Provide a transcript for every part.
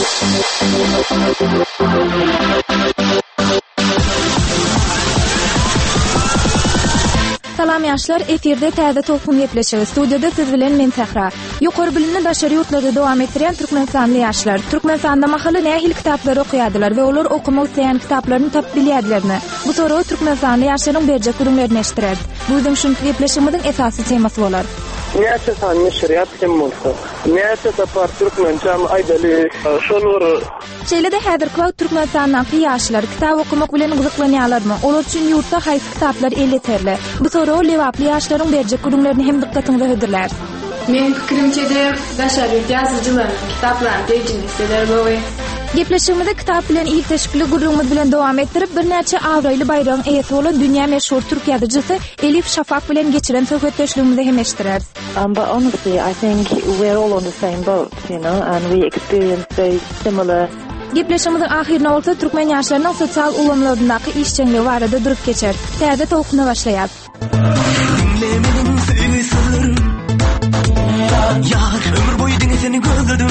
Salam yaşlar, efirde täze tolkun gepleşigi. Studiyada siz bilen men Sahra. Ýokary bilimni başary ýurtlarda dowam etdirýän türkmenstanly ýaşlar Türkmenstanda mahaly nähil kitaplary okuýardylar we olar okumak isleýän kitaplaryny tapyp bilýärdilermi? Bu soragy Türkmenstanly ýaşlaryň berjek gürümlerini eşitdirär. Bu bizim şu gepleşigimiziň esasy temasy bolar. Näçe sanly şeriat hem bolsa, näçe tapar Türkmencam aýdaly şolur. Şeýlede häzirki wagt Türkmenstandaky ýaşlar kitap okumak bilen gyzyklanýarlarmy? Olar üçin ýurtda haýsy kitaplar elleterli? Bu soragy lewaply ýaşlaryň berjek gürümlerini hem dikkatiňizde hödürler. Men pikirimçe de daşary ýazgyjylaryň kitaplaryny dejini isler boly. Gepleşigimizde kitap bilen ilk teşkili gurrumuz bilen dowam etdirip bir näçe awraýly bayram eýesi bolan dünýä meşhur türk ýazgyjysy Elif Şafak bilen geçiren söhbetdeşligimizi hem eşitdireriz. But honestly, I think we're all on the same boat, you know, and we experience very similar. Gepleşigimizin ahirine bolsa türkmen ýaşlarynyň sosial ulamlaryndaky işçiňligi barada durup geçer. Täze tolkuna başlaýar. Dinlemenin seni sırrım, yar ömür boyu dinle seni gözledim.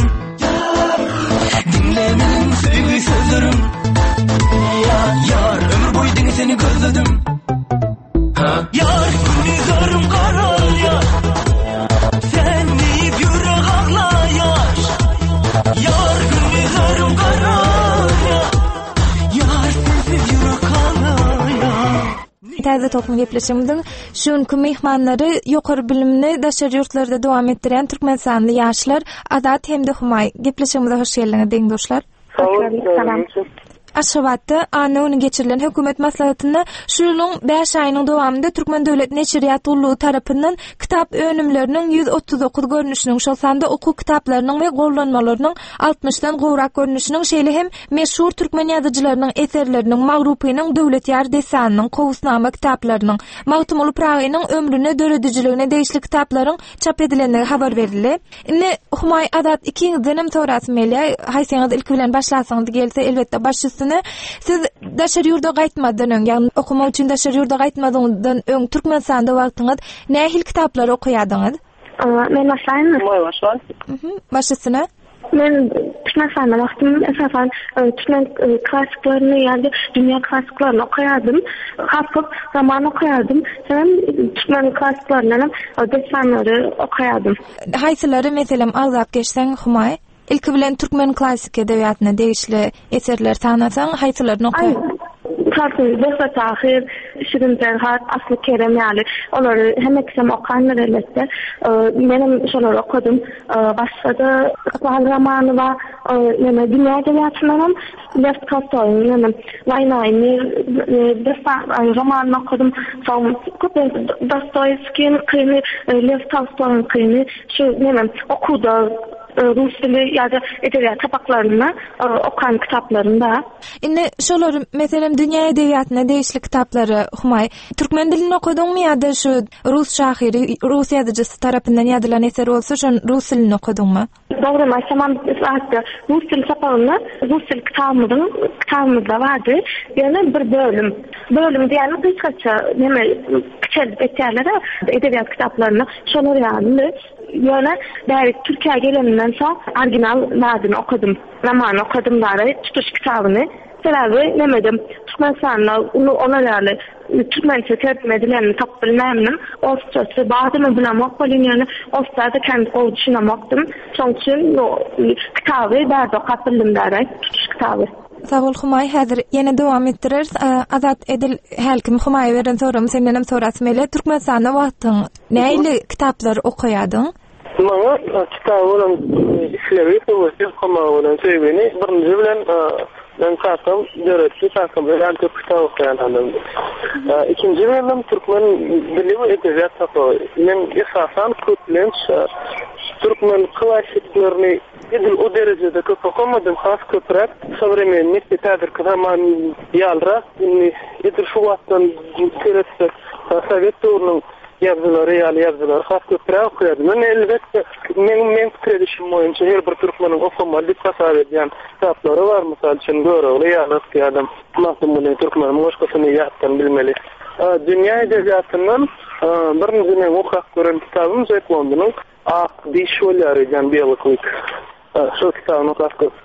Dinlemenin seni sırrım, yar ömür boyu dinle seni gözledim. Yar günizarım karar ya, sen deyip yürek ağla yar. Yar günizarım karar ya, yar sensiz yürek ağla ya. Täze tolkun gepleşigimizin şunkü mehmanlary ýokary bilimni daşary ýurtlarda dowam etdirýän türkmenstanly ýaşlar Azat hemde Humay. Gepleşigimize hoş geldiňiz deň dostlar. Salam. Aşgabatda anyny geçirilen hökümet maslahatyna şunyň 5 aýynyň dowamında Türkmen Döwlet Neşriýat Ullugy tarapyndan kitap önümleriniň 139 görnüşiniň şol sanda oku kitaplarynyň we gollanmalarynyň 60dan gowrak görnüşiniň şeýle hem meşhur türkmen ýazgyjylarynyň eserleriniň magrupiýanyň döwlet ýar desanynyň Kowusnama kitaplarynyň Magtymul Pragynyň ömrüne döredijligine deýişli kitaplaryň çap edilenligi habar berildi. Indi Humay Azat ikiňizden hem sorasym gelýär. Haýsyňyz ilk bilen başlasaňyz gelse elbetde başlasy. Siz daşary ýurda gaýtmadan öň, ýagny okumak üçin daşary ýurda gaýtmadan öň Türkmenstanda wagtyňyz nähil kitaplar okuýardyňyz? Men başlaýyn. Başla. Başlasyna. Men Türkmenstanda wagtym esasen Türkmen klassiklaryny ýa-da dünýä klassiklaryny okuýardym. Haýsy roman okuýardym. Hem Türkmen klassiklaryny desanlary okuýardym. Haýsylary meselem agzap geçseň Humay? İlk bilen Türkmen klassik edebiýatyna deýişli eserler sanasaň haýsylaryny okuýar? Tabii, Behzat Ahir, Şirin Ferhat, Aslı Kerem ýaly olary hemmeksem okanlar elbetde. Menim şolary okudum. Başda Iqbal romany we dünýä edebiyatyndan Lev Tolstoy'un Vaynayny romanyny okudum. Soň Dostoyevskiň Krymy, Lev Tolstoy'un Krymy şu okudum. Rus dili ya da edebiyat tapaklarını okan kitaplarında. Indi şolary meselem dünýä edebiýatyna deýişli kitaplary Humay, türkmen dilini okudyňmy ýa-da şu rus şahyry, rus ýazgyjysy tarapyndan ýazylan eser bolsa, şo rus dilini okudyňmy? Dogry, maşamam saatda rus dili tapagyny, rus dili kitabymyzda bardy. Ýani bir bölüm diýeni kıskaça kiçel eserlere edebiyat kitaplarını şolary ýaly. Ýöne Türkiýe geleninden soň original nadyny okudum. Roman okudum dary tutuş kitabyny. Sebebi nemedim. Türkmenstanda ona ýaly Türkmençe terjime edilenini tap bilmämdim. Osçasy badymy bilemek bolýan, osçada kendi gowçunamakdym. Şoň üçin kitaby barda okap bildim dary tutuş kitaby. Sağ ol Humay, häzir ýene dowam etdireriz. Azat edil helkim Humay beren soram senden hem sorasym ele. Türkmenstanda wagtyň näili kitaplar okuýardyň? Maňa kitabyň işlebi okumagyň sebäbini birinji bilen ben kasam döretli kasam bilen kitap okuýardım. İkinji bilen türkmen dili we edebiyat tapagy. Men esasan köplenç türkmen klassiklerini edil o derecede köp okumadım. Has köprek современник teatr roman ýalra edil şu wagtdan keretse Sovet döwrüniň ýazgylary has köprek okuýardym. Men elbetde men fikredişim boýunça her bir türkmeniň okumaly dikkatary edýän kitaplary bar. Mysal üçin göröwli ýaly okýardym. Mahmud türkmeniň başgasyny ýatdan bilmeli. Dünýä edebiyatyndan birinji men okap gören kitabym Jack Londonyň Ak diş bolary jan biýalyklyk. Şu kitabyny okap gördüm.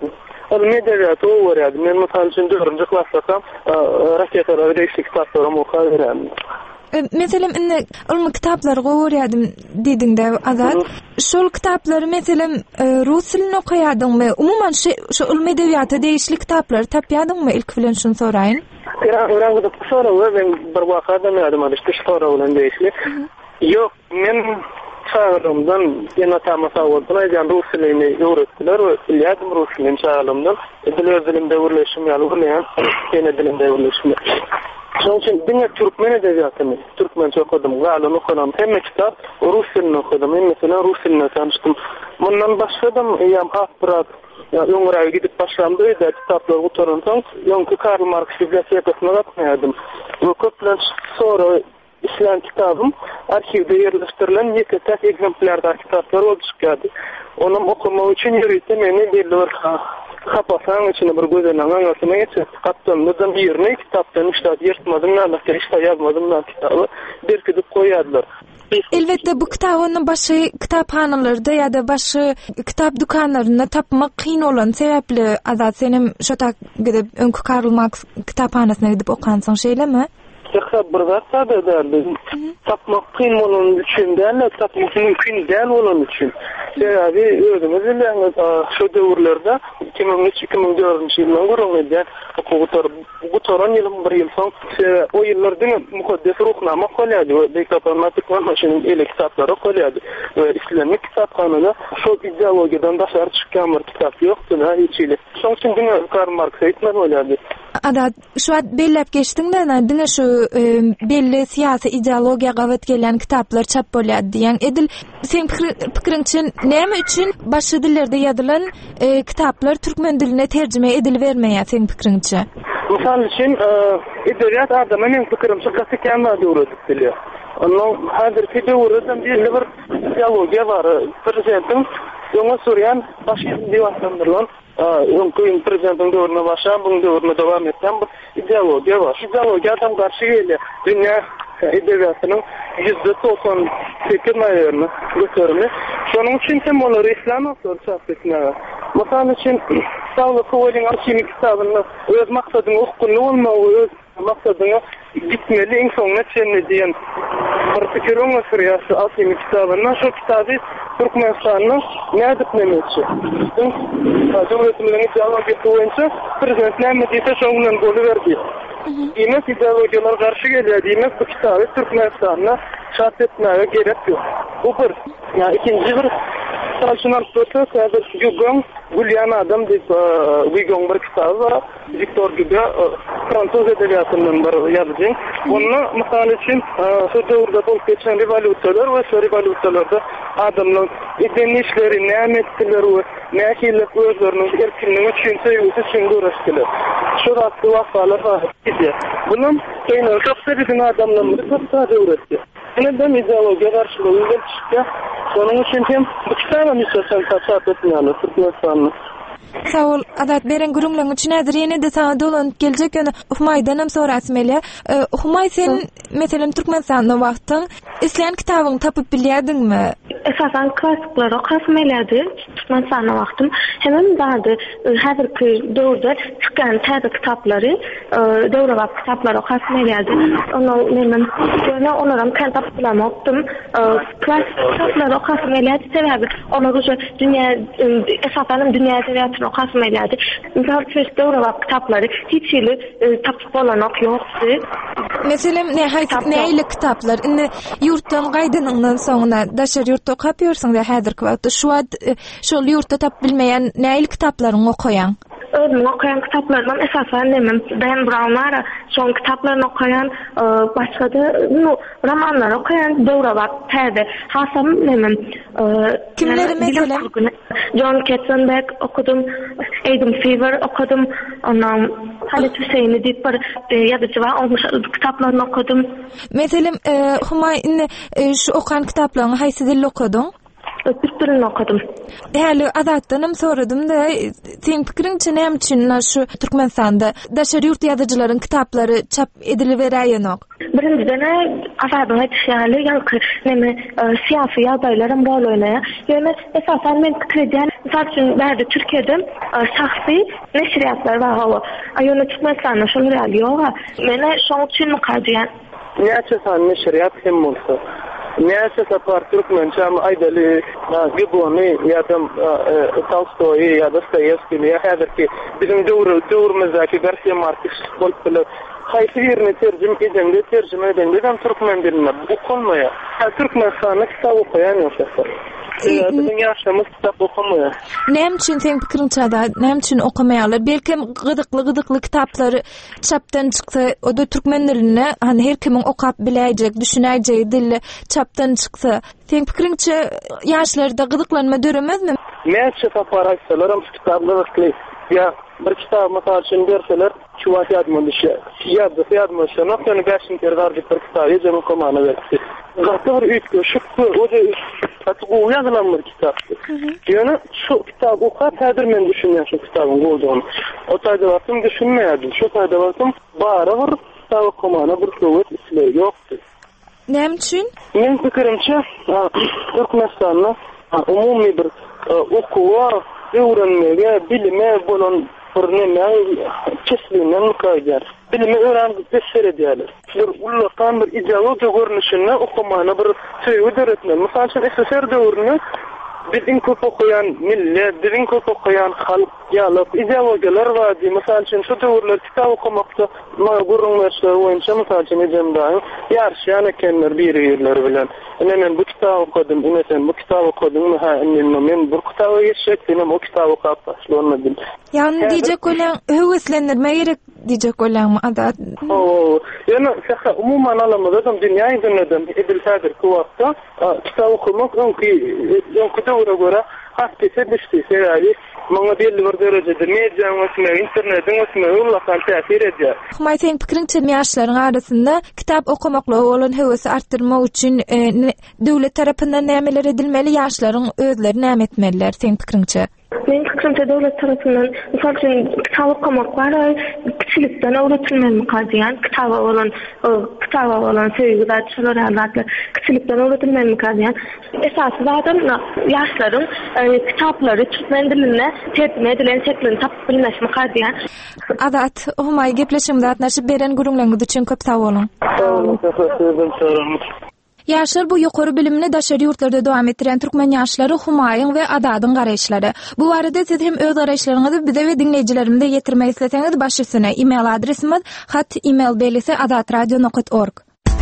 Medyat öwredi. Men mesela için 4-nji klassakam raketalar değişik kitaplarım okuýarym. Mesela indi ulmy kitaplary goýarym diýdiňde Azat. Şol kitaplary mesela rus dilini okuýardyňmy? Umuman şu ulmy edebiýata değişli kitaplary tapýardyňmy? İlk bilen şunu soraýyn. Öğrendim sonra ben bir vakada meğerdim işte sonra olan değişli. Yok men çağrımdan yana tamasa oldu. Yani Rus dilini öğrettiler ve ilyadım Rus dilini çağrımdan. Dilimde uğraşım yani uğrayan yine dilimde uğraşım. Şoň üçin diňe türkmen edebiýatyny, türkmençe okudum, galyny okudum, hem kitap Rus dilini okudum, hem mesela Rus diline tanıştım. Bundan başladım, ýa apparat, öňüre gidip başlandy, da kitaplar oturan soň, ýonky Karl Marx bibliotekesyna gatnaýardym. Bu köplen sonra islan kitabım arşivde yerleştirilen ýeke egzemplarda kitaplar bolup çykýardy. Onu okumak üçin ýürüýte meni bir kapasan içine bir gözden anlatmaya geçti. Kaptanımızdan yerine kitaptan işte yırtmadım da işte yazmadım da kitabı bir gidip koyarlar. Elbette bu kitabın başı kitapxanalarda ya da başı kitap dukanlarında tapmak kıyın olan sebepli Azat senin şotak gidip önkü Karl Marx kitapxanasına gidip okansın şeyle mi? Bir vaxtda da derdim. Tapmak kıyın olan için değil, tapmak mümkün değil olan için. Sebebi özümüz bilen şu dövrlerde 2003-2004 yıldan görülmeden bu toran yılın bir yıl son o yıllarda mukaddes ruhnama koyuyordu. Dekapamatik var maşinin ele kitapları koyuyordu. İslamik kitapxanada şu ideolojiyadan dışarı çıkan bir kitap yoktu. Hiç ile. Son için Karl Marx'a itmen oluyordu. Adat şu an bellep geçtin de dine şu belli siyasi ideologiya gavat gelen kitaplar çap bolýar diýen edil sen pikirin için näme üçin başga dillerde ýazylan kitaplar türkmen diline terjime edilbermeýär sen pikirinçe? Misal için edebiyat adamı men pikirimçe klasikyan öwredip bilýär. Onun hazırki döwrden bir ideologiya bar. Prezidentin ýöne sürýän başga diýwatlandyrlan Ünköýün prezidentin döwrüne başa, buň döwrüne dowam etden bu ideologiya var. Ideologiýadan garşy gelýär. Dünýä edebiýatynyň %98 maýoryny götürmeli. Şonuň üçin hem olar İslam sorsatdylar. Mesela için sağlık kowyň arşivik kitabyny öz maksadyny okuply bolmagy, öz maksadyny gitmeli iň soňuna çenli diýen bir pikirim var. Arşivik kitabyny şu kitaby Türkmenistanyň nädip nemeçi. Döwletimiň ideologiýasy boýunça prezident näme diýse şoňdan boluverdi. Demek ideolojiyalar karşı geliyor. Demek bu kitabı Türkmenistan'la şart etmeye gerek yok. Bu bir. Yani ikinci bir çalışılan proses Yugon Gulyan adam deyip Yugon bir kitabı var. Victor gibi Fransız edebiyatından bir yazıcı. Onu misal için şu dövrde bulup geçen revolüsyoner ve şu revolüsyonerda adamın idenişleri, nimetleri ve nehirlik özlerinin erkinliğini çünseyüzü şimdi uğraştılar. Şurası vafalar var. Bunun kaynağı çok sevdiğin adamlarını çok sadece uğraştı. Neden ideolojiye karşılığında çıktı? Onun için hem bu kitabı müsasen taşat etmeyelim Türkmenistan'ı. Sağ ol, Adat beren gurumlaň üçin häzir ýene de sana dolanyp geljek ýöne Humaydan hem sorasmely. Humay sen meselem Türkmenistanda wagtyň isleýän kitabyny tapyp bilýärdiňmi? Esasen klasikler okasmelydy. Türkmenistanda wagtym hemem bardy. Häzirki döwürde çykan täze kitaplary, döwrewap kitaplary okasmelydy. Onu men ýöne onaram kan tapylam okdum. Klasik kitaplar okasmelydy sebäbi onlar şu dünýä esasen dünýä edebiyatını okasmelydy. Misal çeşit döwrewap kitaplary hiç ýyly tapyp bolan ýokdy. Meselem näile kitaplar? Indi ýurtdan gaýdanyňdan soňra daşar ýurtda okapýarsyň da häzirki wagtda şol ýurtda tap bilmeýän näile kitaplaryny okuyan? Özüm okuyan kitaplardan esasen nemem Dan Brown'lara son kitaplarını okuyan başka da romanlar okuyan döwrewap täze hasam nemem kimleri mesela John Katzenberg okudum, Adam Fever okudum, ondan Halit Hüseyin'i diýip bir ýazyjy var, onun kitaplarını okudum. Meselem Humayny şu okan kitaplaryny haýsy dilde okudyň? bir-birini okudum. Häli Azatdanam soradym da seň pikiriňçe näme üçin şu Türkmenistanda daşary ýurt ýazyjylaryň kitaplary çap ediliberýänok? Birinciden Azatdan etýäli ýa-da näme syýasy ýagdaýlarym rol oýnaýar. Ýöne esasen men pikirden zaten bärde Türkiýede şahsy neşriýatlar bar hava. Ýöne Türkmenistanda şol real ýok. Mene şoň üçin mukaddiýan. Näçe neşriýat hem bolsa. Näçe sapar Türkmençe ama aýdaly Giboni ýa-da Tolstoy ýa Dostoyevskiy ýa häzirki bizim döwrümizde Garcia Marquez bolupdylar. Haýsy ýerine terjime edende hem türkmen diline okunmaýar. Türkmenistanda kitap okuyan ýok. Bizim ýaşamyz kitap okumaýar. Näme üçin seň pikiriňçe da näme üçin okumaýarlar? Belki gyzykly kitaplary çapdan çyksa, o da türkmen diline hani her kimin okap biläjek, düşünäjek dilli çapdan çyksa, seň pikiriňçe ýaşlarda gyzyklanma döremezmi? Näçe taparaýsalar kitaplar ya bir kitap mesela için derseler çuvat yazmamışı yazmamışı noktanı başın tervar bir kitap yazımı komana verdi. Zaten bir ütke şıkkı o da tatlı yazılan bir kitap. Yani şu kitap o kadar men düşünüyorum şu kitabın olduğunu. O tarzda baktım düşünmeyerdim. Şu tarzda baktım bara bir kitap komana bir kuvvet ismi yoktu. Näme üçin? Men pikirimçe Türkmenistan'da umumi bir okuwa öğrenmeye, bilime bolan örneğin kesliğinden mukayyer. Bilime öğrenmek besere diyorlar. Ullatan bir ideoloji görünüşüne okumana bir söýgü döretme. Mesela SSR döwründe bizim köp okuyan millet, bizim köp okuyan halk ýalyp ideologiýalar var. Mesela şu döwürler kitap okumakda gurrunlaşlar boýunça mesela edemdaň ýarşýan ekenler bir ýerler bilen. Men bu kitap okudum, bu kitap okudum, men bu kitaba geçecek, men o kitabı okap başlamadım. Yani diýjek bolan höweslendirme gerek diýjek bolanmy Azat? Yani umuman alamda da dünýä üzerinde edil häzir wagtda kitap okumak öňki döwre göre hassasiyet düşdüse ýa-ni maňa belli bir derejede media we internetin we ullatan täsir edýär. Humy seň pikiriňçe ýaşlaryň arasynda kitap okumakla bolan höwesi artdyrmak üçin döwlet tarapyndan nämeler edilmeli, ýaşlaryň özleri näme etmeliler seň pikiriňçe? Men fikrimçe döwlet tarapyndan mysal üçin kitap okumak bar, kiçilikden öğretilmeli kadýan, kitaba bolan söýgüler, şolar albatly kiçilikden öğretilmeli kadýan. Esasy zaten ýaşlaryň kitaplary türkmen diline terjime edilen şeklinde tapyp bilmesmi kadýan. Azat, humy gepleşimde atnaşyp beren gurulmaňyz üçin köp sag bolun. Ýaşlar bu ýokary bilimini daşary ýurtlarda dowam etdiren türkmen ýaşlary Humaýyň we Adadyň garaýşlary. Bu barada siz hem öz garaýşlaryňyzy bize we dinleýijilerimizde ýetirmek isleseňiz başysyna e-mail adresimiz hat@email.org.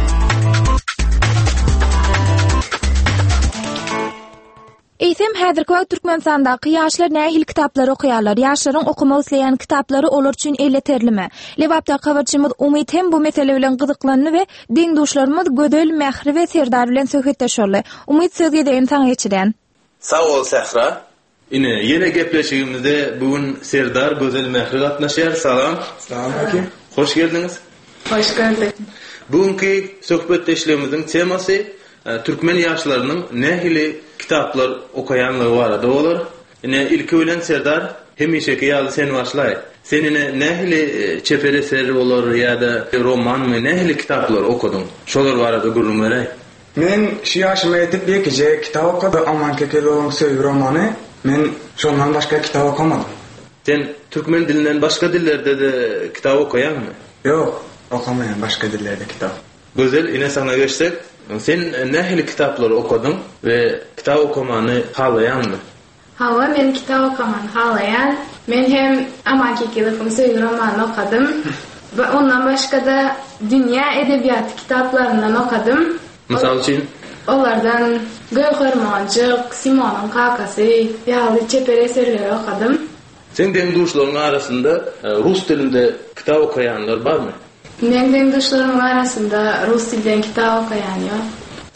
Eýsem häzirki wagt Türkmenistandaky ýaşlar nähili kitaplar okuýarlar? Ýaşlaryň okumak isleýän kitaplary olar üçin eýleterlimi? Lewapda habarçymyz Umyt hem bu mesele bilen gyzyklandy we deňdoşlarymyz Gödel, Mähri we Serdar bilen söhbetleşýärler. Umyt sözge deň taň geçiren. Sag ol Sahra. Ýene gepleşigimizde bugün Serdar, Gödel, Mähri gatnaşýar. Salam. Salam aky. Hoş geldiniz. Hoş gördük. Bugünkü söhbetleşigimizin temasy Türkmen ýaşlarynyň nähili kitaplar okuyanlygy barada bolar. Ilki bilen Serdar, hemişeki ýaly sen başlaý. Senine nähili çeper eseri bolar ýa-da romanmy, nähili kitaplar okudyň? Şolar barada gurulma berä. Men şu ýaşyma ýetip bir kitap okudum, Aman Kekelowyň söýgü romany. Men şondan başga kitap okumadym. Sen türkmen dilinden başga dillerde de kitap okuýanmy? Yok, okumaýan başga dillerde kitap. Gözel, ine sana geçsek. Sen nähili kitaplar okudyň we kitap okumany halaýanmy? Hawa men kitap okumany halaýan. Men hem Aman Kekelowyň söýgü romanyny okudum. Ve ondan başga da dünýä edebiýaty kitaplaryndan okudum. Mysal üçin olardan Göwher Manjyk, Simonyň kakasy ýaly çeper eserleri okudum. Sen deňdoşlaryň arasynda rus dilinde kitap okuyanlar barmy? Men deňdoşlarym arasynda rus dilden kitap okuyan ýok.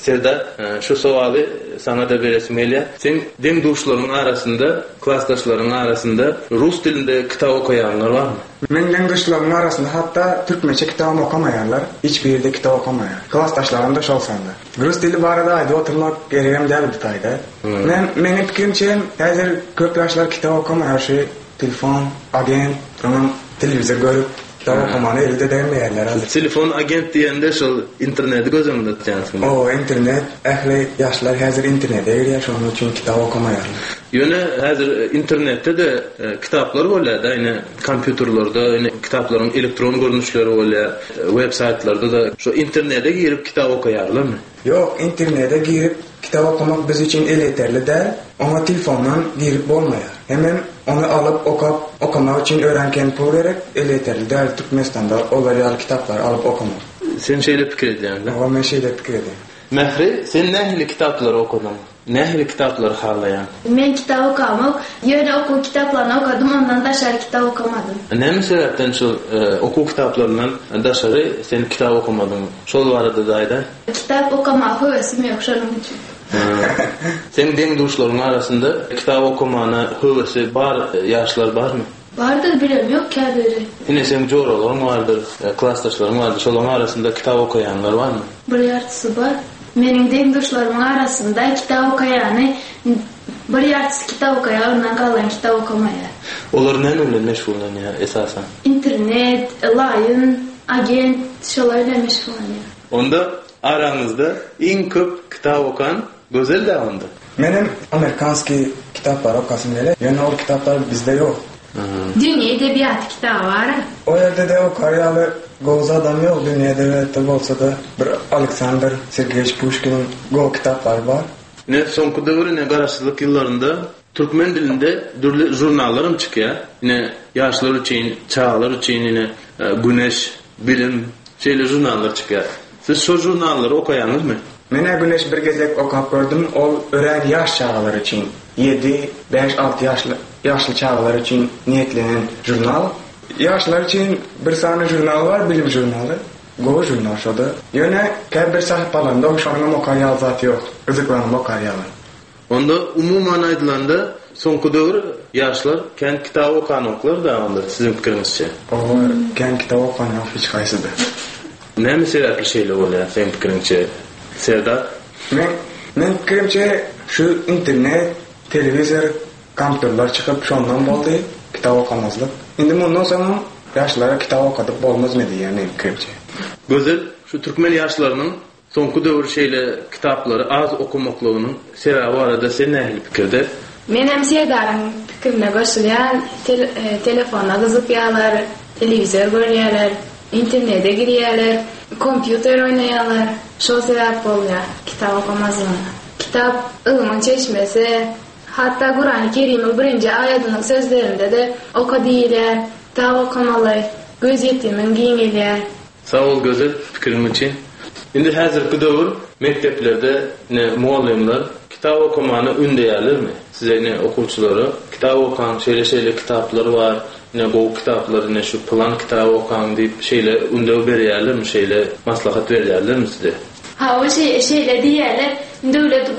Serdar, şu sowaly sana da beresim gelýär. Sen deň duşlaryň arasynda, klassdaşlaryň arasynda rus dilinde kitap okuyanlar barmy? Men deň duşlaryň arasynda hatda türkmençe kitap okamaýarlar, hiç bir ýerde kitap okamaýar. Klassdaşlarym da şolsanda. Rus dili barada aýdy oturmak geregem däl Itaýda. Meniň pikirimçe häzir köp ýaşlar kitap okamaýar, şu telefon, agent, televizor görüp kitap okumany elde edemmeýärler. Telefon agent diýende şol interneti gözüňde tutýansyn. O internet, ähli ýaşlar häzir internetde ýerýär, şonuň üçin kitap okumaýarlar. Ýöne häzir internetde de kitaplar bolýar, ýani kompýuterlerde, ýani kitaplaryň elektron görnüşleri bolýar, web saytlarda da şu internetde girip kitap okuýarlarmy? Yok, internetde girip kitap okumak biz için yeterli de, ona telefondan girip bolmaýar. Hemen onu alıp okumak için öğrenken pul gerek, yeterli de Türkmenistan'da olar kitaplar alıp okumak. Sen şeýle pikir edýäň. O men şeýle pikir edýän. Mehri, sen nähili kitaplar okudun? Nähili kitaplar halaýan? Men kitap okamak, ýöne oku kitaplarını okudum, ondan daşary kitap okumadım. Näme sebäpden şu oku kitaplarından daşary sen kitap okumadın? Şol barada daýda? Kitap okumak höwüsim ýok şonuň üçin. Sen deň duşlaryň arasynda kitap okumana höwüsi bar ýaşlar barmy? Bardır, bilem ýok kädiri. Ine sen joralaryň bardyr, klassdaşlaryň bardyr, şolaryň arasynda kitap okuyanlar barmy? Bir ýartysy bar. Meniň deňdoşlaryň arasynda kitap okuýany, bir ýartysy kitap okuýar, ondan galan kitap okamaýar. Olar näme bilen meşgullanýar esasen? Internet, line, agent, şolar bilen meşgullanýar. Onda araňyzda iň köp kitap okan Gözel de onda. Benim Amerikanski kitaplar okasım gele. Yani o kitaplar bizde yok. Dünya edebiyatı kitabı var. O yerde de o Karyalı Goğuz adam yok. Dünya edebiyatı olsa da bir Alexander Sergeyevich Pushkin'in Go kitapları var. Ne sonku dövrü ne garaşçılık yıllarında Türkmen dilinde dürlü jurnallarım çıkıyor. Yine yaşlar için, çağlar için yine güneş, bilim şeyle jurnallar çıkıyor. Siz şu jurnalları okuyanız mı? Mene güneş bir gezek okap gördüm. O öğren yaş çağlar için 7, 5, 6 yaşlı çağlar için niyetlenen jurnal. Yaşlar için bir tane jurnal var, bilim jurnalı. Go jurnal şoda. Yine bir sayfalarında oşanım okaryal zat yok. Izıklanım okaryalı. Onda umuman aydılanda sonku dövrü yaşlar kendi kitabı okan oklar da onda sizin fikrinizce. O kendi kitabı okan yok hiç kaysıdır. Ne mi sebepli şeyle oluyor senin fikrinizce? Serdar? Men fikrimce şu internet, televizor, kompüterler çıkıp şondan boldu kitap okamazlık. Indi bundan sonra yaşlara kitap okadıp bolmaz mı diye men fikrimce. Gözel, şu Türkmen yaşlarının sonku dövür şeyle kitapları az okumaklığının sebebi arada sen ne fikirde? Menem Serdar'ın fikrine koşulayan telefona kızıpyalar, televizor görüyorlar, internete giriyorlar, kompüter oynayorlar. Şol sebep oluyor kitap okumazlığına. Kitap ılımın çeşmesi, hatta Kur'an-ı Kerim'in 1. ayetinin sözlerinde de oku değiller, kitap okumalı, göz yetimin giyineler. Sağ ol Gözel fikrim için. Şimdi hazırki dövür mekteplerde muallimler kitap okumanı ündeyerler mi? Size ne okuvçuları kitap okan şeyle kitapları var. Ne bu kitapları ne şu plan kitabı okan deyip şeyle ünde beriyerler mi şeyle maslahat verirler mi size? Ha o şeyle diyerler devlet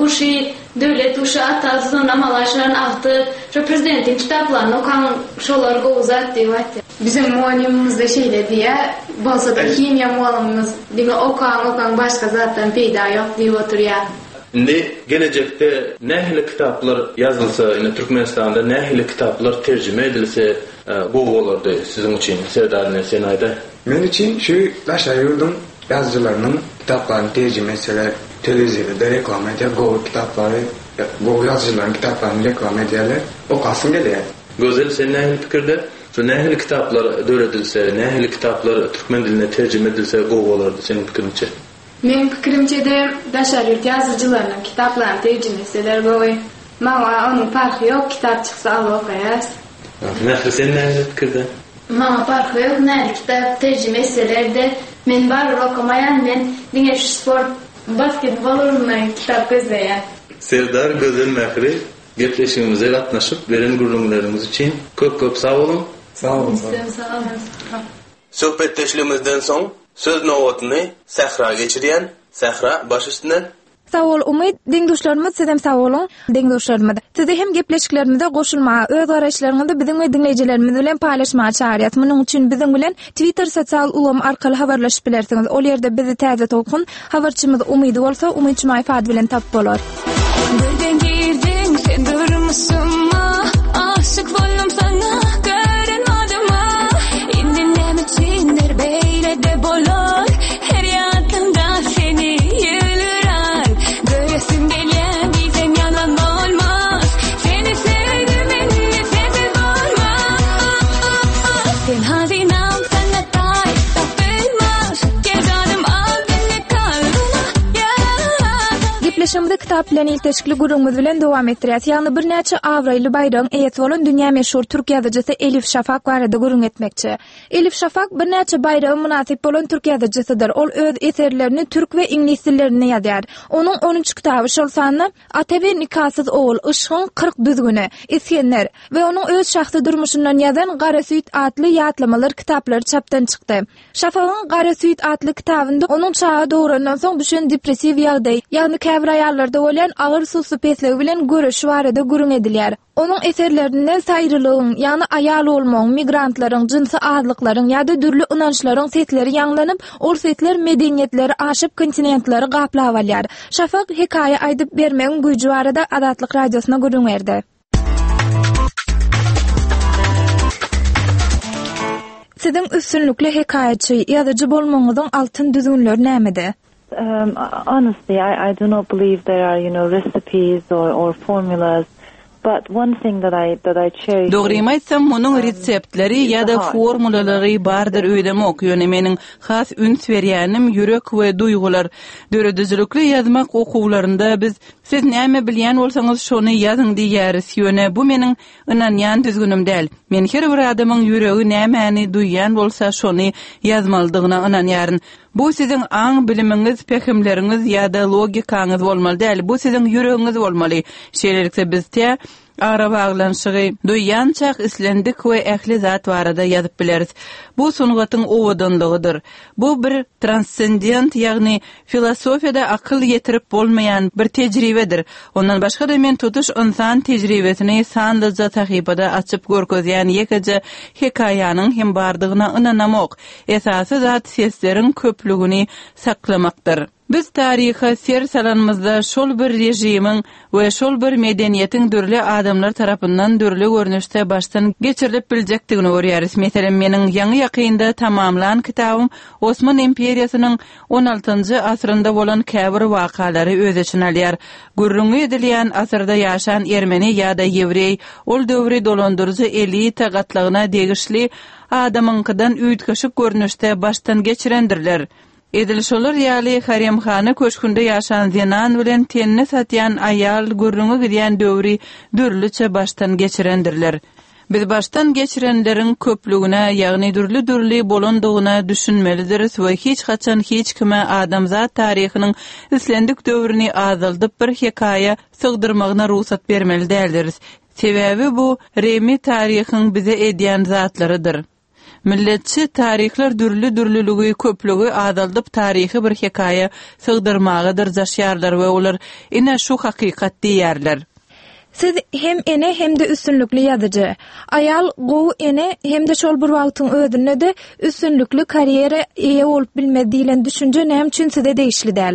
kuşu atazın amalaşların altı şu prezidentin kitaplarını okan şolar goğuzat diyor. Bizim muallimimiz de şeyle diye bolsa da kimya muallimimiz diye okan başka zaten peyda yok diye oturuyor. Şimdi gelecekte nehli kitaplar yazılsa, yine Türkmenistan'da nehli kitaplar tercüme edilse bu olurdu sizin için Serdar'ın senayda? Men için şu aşağı yurdum yazıcılarının kitaplarını tercüme etseler televizyonda reklam ediyor, Go kitapları, Go yazıcıların kitaplarını reklam ediyorlar, okasın geliyor. Gözel sen nehli fikirde? Şu nehli kitaplar dövredilse, nehli kitaplar Türkmen diline tercüme edilse Go olurdu senin fikrince? Benim fikrimce de daşar yurt yazıcılarının kitaplarını tercüme etseler böyle. Mama onun farkı yok, kitap çıksa al okuyas. Nehli sen nehli fikirde? Mama farkı yok, nehli kitap tercüme etseler de men barır okumayan, men dine şu spor basketbol oyunlarının kitap gözleyen. Serdar Gözel Mehri getleşimize katlaşıp veren gururlarımız için köp sağ olun. Sağ olun. Sağ olun. Sohbetleşimizden son söz novatını Sahra geçiriyen Sahra baş üstüne Sağ ol Umid, deňdoşlarymyz sizem sağ olun. Deňdoşlarymyz sizi hem gepleşiklerimizde goşulmaga, öz garaşlaryňyzy biziň we dinleýijilerimiz bilen paýlaşmaga çağırýar. Munyň üçin biziň bilen Twitter sosial ulgamy arkaly habarlaşyp bilersiňiz. Ol ýerde bizi täze tokun. Habarçymyz Umid bolsa, Umid Çymay fad bilen tap bolar. Birden girdin, sen durmuşsunma, aşık boldum sana, görünmadıma. İndi näme üçindir beýle de bolar, her ýatymda seni ýylyrar. Göresim gelýän diýsen yalan bolmaz, seni sevdim indi sebep olmaz. Sen hazinam sana taýyp tapylmaz, gezadım al beni kaldyma ýa. Gepleşimizde kitap bilen ilteşikli gurumuz bilen dowam etdirýär. Ýagny bir näçe awraýly bayram eýet bolan dünýä meşhur türk ýazyjysy Elif Şafak barada gurun etmekçi. Elif Şafak bir näçe bayram munasyp bolan türk ýazyjysydyr. Ol öz eserlerini türk we ingliz dillerinde ýazýar. Onuň 13 kitaby şol sany Ata we Nikasyz ogul, Işgyň 40 düzgüni, Iskenler we onuň öz şahsy durmuşyndan ýazan Gara Süýt atly ýatlamalar kitaplary çapdan çykdy. Şafakyň Gara Süýt atly kitabynda onuň çağa dograndan soň düşen depressiw ýagdaý, ýagny käbir aýallarda bolan agyr susy peslegi bilen görüş barada gurun edilýär. Onuň eserlerinde saýrylygyň, ýagny aýal bolmagyň, migrantlaryň, jinsy azlyklaryň ýa-da dürli ynançlaryň setleri ýanglanyp, ol setler medeniýetleri aşyp kontinentlary gaplap alýar. Şafak hekaýe aýdyp bermegiň güýji barada Adatlyk radiosyna gurun berdi. Siziň üstünlikli hekaýetçi ýazyjy bolmagyňyzyň altyn düzgünleri nämede? Honestly, I do not believe there are, recipes or formulas. But one thing that I cherish. Dogrymy aýtsam, munyň reseptleri ýa-da formulalary bardyr öýdemok. Ýöne meniň has üns berýänim ýürek we duýgular. Döredüzlükli ýazmak okowlarynda biz siz näme bilýän bolsaňyz şonu ýazyň diýäris. Ýöne bu meniň ynanýan düzgünim däl. Men her bir adamyň ýüregi nämäni duýýan bolsa şonu ýazmalydygyna ynanýaryn. Bu siziň aň bilimiňiz, pehimleriňiz ýa-da logikaňyz bolmaly däl. Bu siziň ýüregiňiz bolmaly. Şeýlelikde bizde ara baglanşygy, duýançak islendik we ähli zat barada ýazyp bileris. Bu sunugatyň owudyndygydyr. Bu bir transcendent, ýagny filosofiýada akyl ýetirip bolmaýan bir tejribedir. Ondan başga da men tutuş insan tejribesini sandaja tahypada açyp görkezýän ýekece hekaýanyň hem bardygyna ynanamok. Esasy zat sesleriň köplügini saklamakdyr. Biz tariha ser salanmızda şol bir rejimiň we şol bir medeniýetiň dürli adamlar tarapyndan dürli görnüşde baştan geçirilip biljekdigini görýäris. Meselem meniň ýangy ýakynda tamamlan kitabym Osman imperiýasynyň 16-njy asrynda bolan käbir wakalary öz içine alýar. Gurrungy edilýän asyrda ýaşan Ermeni ýa-da Ýewrey ol döwri dolandyrjy elita gatlagyna degişli adamynkydan üýtgeşik görnüşde baştan geçirendirler. Edilşolar ýaly haremhana köşkünde ýaşan zenan bilen tenni satýan aýal gurrungy gidýän döwri dürlüçe baştan geçirendirler. Biz baştan geçirenleriň köplügine, ýagny dürli bolandygyna düşünmelidiriz we hiç haçan hiç kime adamzat taryhynyň islendik döwrüni azaldyp bir hekaýe sygdyrmagyna ruhsat bermeli däldiris. Sebäbi bu remi taryhyň bize edýän zatlarydyr. Milletçi tarihler dürlülügi köplügi azaldyp tarihi bir hekaýe sygdyrmagydyr jaşýarlar we olar ine şu hakykat diýerler. Siz hem ene hem de üstünlükli ýazyjy. Aýal gowy ene hem de şol bir wagtyň özünde de üstünlükli kariyere eýe bolup bilmedi diýilen düşünje näme üçin size değişli däl?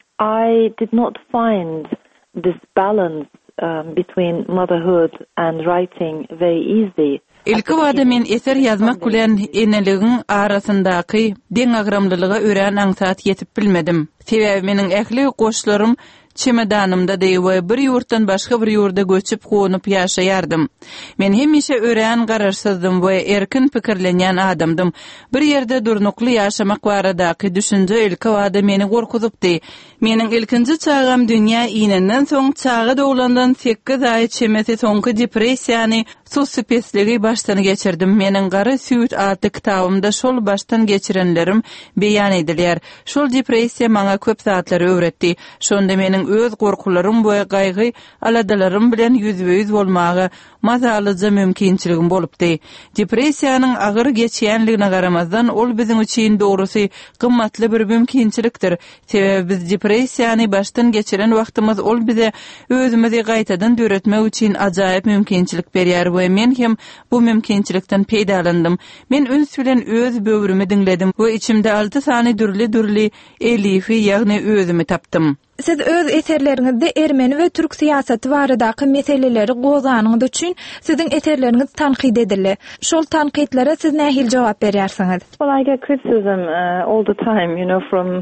I did not find this balance between motherhood and writing very easy. Ilki wada men eser ýazmak bilen eneligiň arasyndaky deň agramlylyga ören aňsat ýetip bilmedim. Sebäbi meniň ähli goşlarym çemedanymda diýip bir ýurtdan başga bir ýurda göçüp gonyp ýaşaýardym. Men hemişe ören garaşsyzdym we erkin pikirlenýän adamdym. Bir ýerde durnukly ýaşamak baradaky düşünje ilki wada meni gorkuzypdy. Meniň ilkinji çağam dünýä ýynenden soň çağa doglandan 8 aý çemesi soňky depressiýany suspesligi baştan geçirdim. Meniň Gara Süýt adly kitabymda şol baştan geçirenlerim beýan edilýär. Şol depressiýa maňa köp zatlary öwretdi. Şonda meniň meniň öz gorkularym we gaýgy aladalarym bilen ýüzbe-ýüz bolmagy mazalyja mümkinçiligim bolupdy. Depressiýanyň agyr geçýänligine garamazdan ol biziň üçin dogrusy gymmatly bir mümkinçilikdir. Sebäbi biz depressiýany başdan geçiren wagtymyz ol bize özümizi gaýtadan döretmek üçin ajaýyp mümkinçilik berýär we men hem bu mümkinçilikden peýdalandym. Men üns bilen öz böwrümi diňledim we içimde 6 sany dürli elifi ýagny özümi tapdym. Siz öz eserleriňizde Ermeni we Türk siýasaty baradaky meseleleri gozanyňyz üçin siziň eserleriňiz tanqid edildi. Şol tanqidlere siz nähil jogap berýärsiňiz? Well, I get criticism all the time, you know, from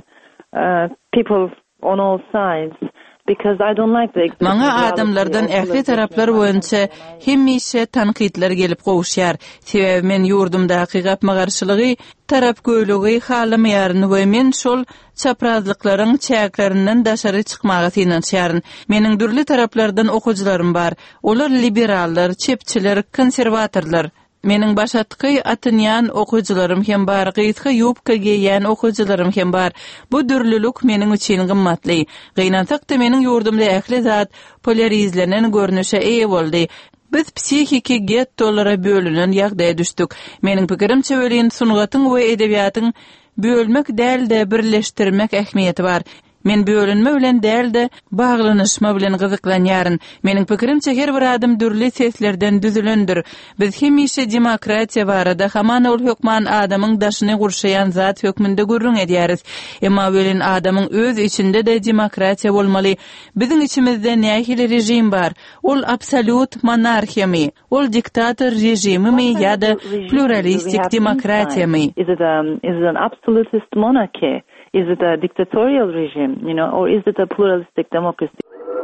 people on all sides. Because I don't like the Maňa adamlardan ähli taraplar boýunça hemişe tanqidler gelip gowuşýar. Sebäbi men ýurdumdaky gapmagarçylygy, tarap göýlügi halamayaryn we men şol çaprazlyklaryň çäklerinden daşary çykmagy synanýaryn. Meniň dürli taraplardan okuwçylarym bar. Olar liberallar, çepçiler, konserwatorlar. Meniň başatky atynýan okuwçylarym hem bar, gyýtky ýupka giýýän okuwçylarym hem bar. Bu dürlülük meniň üçin gymmatly. Gynansak-da meniň ýurdumda ähli zat polarizlenen görnüşe eýe boldy. Biz psihiki gettolara bölünen ýagdaýa düşdük. Meniň pikirimçe bölýän sunugatyň we edebiýatyň bölmek däl-de birleşdirmek ähmiýeti bar. Men bölünme bilen däl de baglanyşma bilen gyzyklanýaryn. Meniň pikirimçe her bir adam dürli seslerden düzülendir. Biz hemişe demokratiýa barada haman ol hökman adamyň daşyny gurşaýan zat hökmünde gurrun edýäris. Emma bilen adamyň öz içinde de demokratiýa bolmaly. Biziň içimizde nähili rejim bar? Ol absolut monarhiýamy, ol diktator rejimimi ýa-da pluralistik demokratiýamy? Is it an absolutist monarchy? Is it a dictatorial regime, you know, or is it a pluralistic democracy?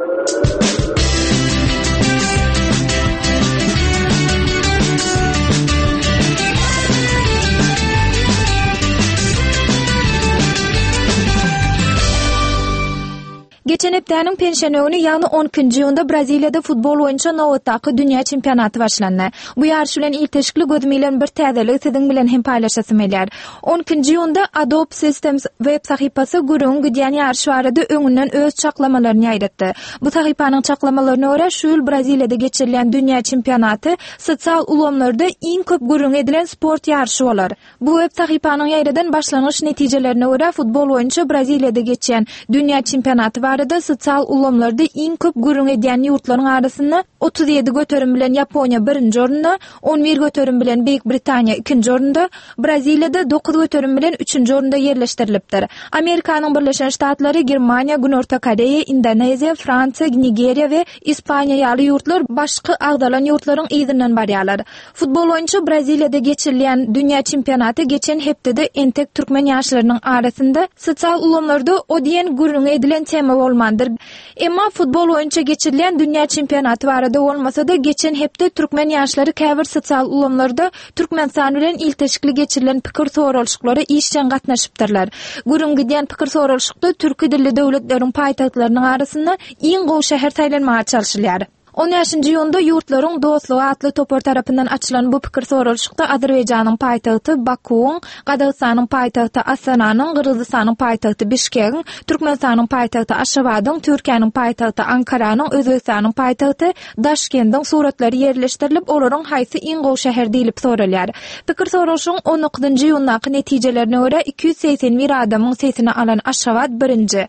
Geçen hepdäniň pensioniýasyny ýagny 10-njy ýylda Braziliýada futbol boýunça nowatdaky dünýä çempionaty başlandy. Bu ýarş bilen ilteşikli gözümilen bir täzelik siziň bilen hem paýlaşasym gelýär. 10-njy ýylda Adobe Systems web sahypasy gurrun gidýän ýarş barada öňünden öz çaklamalaryny ýaýratdy. Bu sahypanyň çaklamalaryna görä şu ýyl Braziliýada geçirilen dünýä çempionaty sosial ulamlarda iň köp gurrun edilen sport ýarşy bolar. Bu web sahypanyň ýaýradan başlanyş netijelerine görä futbol boýunça Braziliýada geçen dünýä çempionaty da sosial ulamlarda iň köp gurrun edýän ýurtlaryň arasynda 37 göterim bilen Ýaponiýa 1-nji orunda, 11 göterim bilen Beýik Britaniýa 2-nji orunda, Braziliýada 9 göterim bilen 3-nji orunda ýerleşdirilipdir. Amerikanyň Birleşen Ştatlary, Germaniýa, Günorta Koreýa, Indoneziýa, Fransiýa, Nigeriýa we Ispaniýa ýaly ýurtlar başga agdalan ýurtlaryň ýygynyň barýarlar. Futbol boýunça Braziliýada geçirilen dünýä çempionaty geçen hepdede entek türkmen ýaşlarynyň arasynda sosial ulamlarda o diýen gurrun edilen tema bolmandyr. Emma futbol boýunça geçirilen dünýä çempionaty barada bolmasa da geçen hepde türkmen ýaşlary käbir sosial ulamlarda Türkmenistan bilen ilteşikli geçirilen pikir soralşyklary işden gatnaşypdyrlar. Gurrun gidýän pikir soralşykda türki dilli döwletleriň paýtagtlarynyň arasynda iň gowy şäher taýlanmaga çalışylýar. 10-njy ýylda ýurtlaryň dostlugy atly topar tarapyndan açylan bu pikir soralşykda Azerbaýjanyň paýtagty Bakuň, Gadagystanyň paýtagty Asananyň, Gyrgyzstanyň paýtagty Bişkegiň, Türkmenistanyň paýtagty Aşgabatyň, Türkiýanyň paýtagty Ankaranyň, Özbekistanyň paýtagty Daşkentdiň suratlary ýerleşdirilip, olaryň haýsy iň gowy şäher diýilip soralýar. Pikir soralşygyň 19-njy ýyldaky netijelerine görä 281 adamyň sesini alan Aşgabat 1-nji,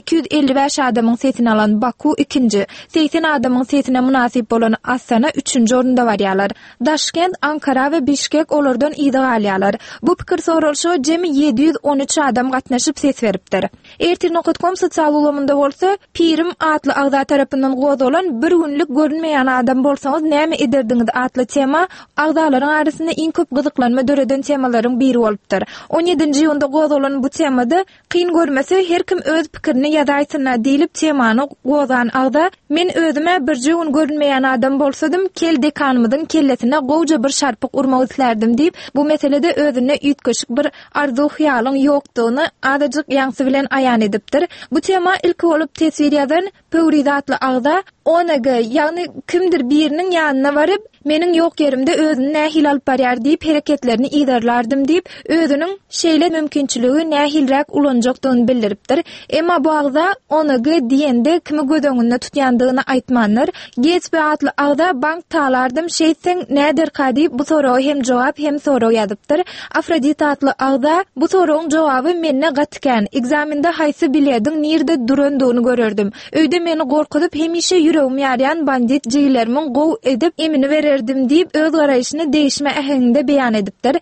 255 adamyň sesini alan Baku 2-nji, 80 adamyň sesini münasip bolan Asana 3-nji orunda barýarlar. Daşkent, Ankara we Bişkek olardan ýygy alýarlar. Bu pikir soralşyga jemi 713 adam gatnaşyp ses beripdir. Ertirnokot.com sosial ulamynda bolsa, Pirim atly agda tarapyndan gozalan bir günlük görünmeýän adam bolsaňyz näme ederdiňiz atly tema agdalaryň arasynda iň köp gyzyklanma döreden temalaryň biri bolupdyr. 17-nji ýylda gozalan bu temada kyn görmese her kim öz pikirini ýazaýsyna diýilip temany gozan agda men özüme bir gün görünmeýän adam bolsadym, kel dekanymyň kellesine gowja bir şarpyk urmak islerdim diýip bu meselede özüne ýetgeşik bir arzu hyýalyň ýokdugyny adajyk ýaňsy bilen aýan edipdir. Bu tema ilk bolup tesir ýazan Pöwrizatly agda onaga yani kimdir birinin yanına varıp menin yok yerimde özünü nähil alıp barýar diýip hereketlerini iýerlerdim diýip özünün şeýle mümkinçiligi nähilräk ulanjakdygyny bildiripdir. Emma bu agda onaga diýende kimi gödöňünde tutýandygyny aýtmanlar. Geçbe atly agda bank talardım şeýsen näder diýip bu soragy hem jogap hem soraw ýazypdyr. Afrodit atly agda bu soragyň jogaby menne gatken. Egzaminde haýsy bilediň nirde durandygyny görerdim. Öýde meni gorkudyp hemişe ýüregim ýaryan bandit jiýlerimiň gow edip emini vererdim diýip öz garaýyşyny değişme ähenginde beýan edipdir.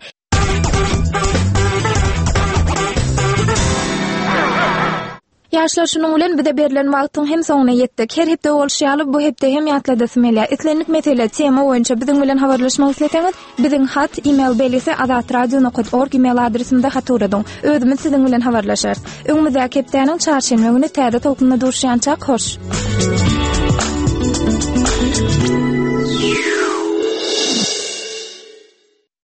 Yaşlar şunun bilen bize berilen wagtyň hem soňuna ýetdik. Her hepde bolşýaly bu hepde hem ýatladysmela. Etlenlik mesele tema boýunça biziň bilen habarlaşmak isleseňiz, biziň hat, e-mail belisi azatradio.org e-mail adresimde hat uradyň. Özümiz siziň bilen habarlaşar. Öňümizde hepdeniň çarşembe güni täze tokunda durşýançak hoş.